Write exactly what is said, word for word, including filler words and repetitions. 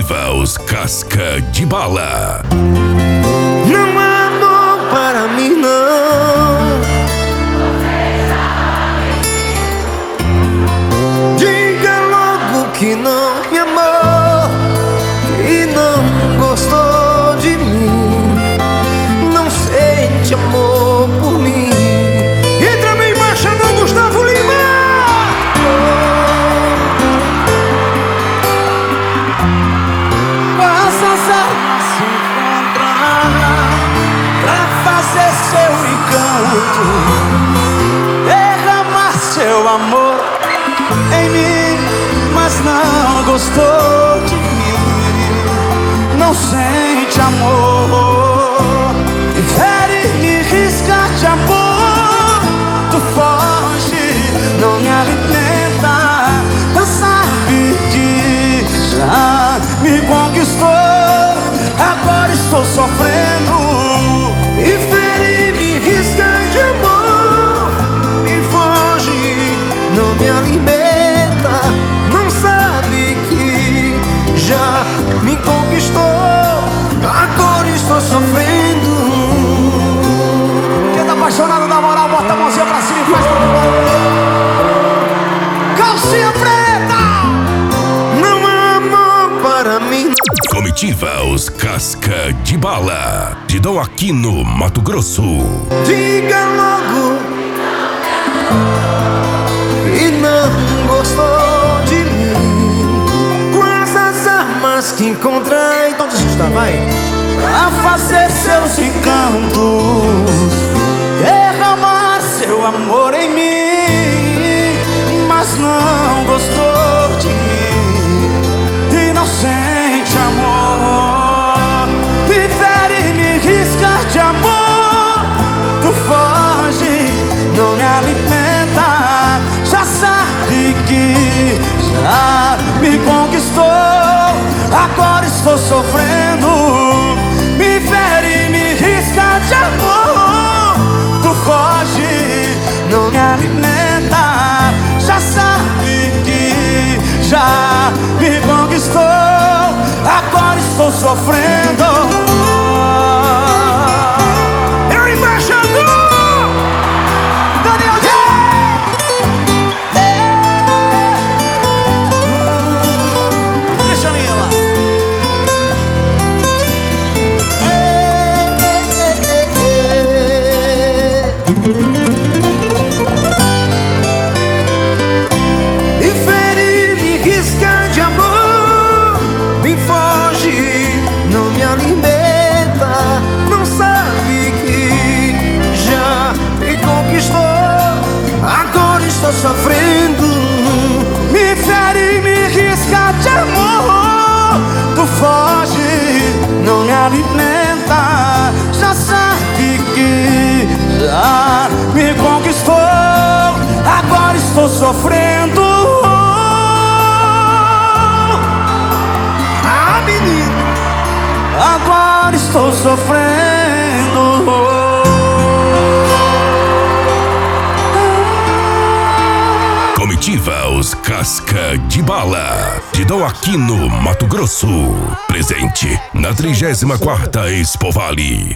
Comitiva os Casca de Bala. Não há amor para mim, não. Diga logo que não me amou, que não gostou de mim, não sente amor por mim. Entra bem embaixador Gustavo Lima. Quantas almas se encontrar pra fazer seu encanto, derramar seu amor em mim, mas não gostou de mim, não sente amor, e fere, me risca de amor. Tu foge, não me alimenta, não sabe que já me conquistou, agora estou sofrendo. E fere, me risca de amor, me foge, não me alimenta, não sabe que já me conquistou, agora estou sofrendo. Quem tá apaixonado na moral, bota a mãozinha pra cima e faz tudo. Calcinha preta! Não há amor para mim. Comitiva os Casca de Bala, de Dom Aquino, Mato Grosso. Diga logo que não gostou de mim, com essas armas que encontrei. Então desista, vai. A fazer seus encantos, derramar seu amor em mim, mas não gostou de mim e não sente amor. Me fere, me risca de amor. Tu foge, não me alimenta, já sabe que já me conquistou, agora estou sofrendo. Me fere, me risca de amor. Tu foge, não me alimenta, já sabe que já me conquistou, agora estou sofrendo. É o embaixador Daniel J. Deixa a minha lá. e fere, me risca de amor, me foge, não me alimenta, não sabe que já me conquistou, agora estou sofrendo. Me fere, me risca de amor. Tu foge, não me alimenta, já sabe que já me conquistou, agora estou sofrendo. Ah, menino, Agora estou sofrendo. Comitiva os Casca de Bala, de Dom Aquino, Mato Grosso. Presente na trigésima quarta Expo Vale.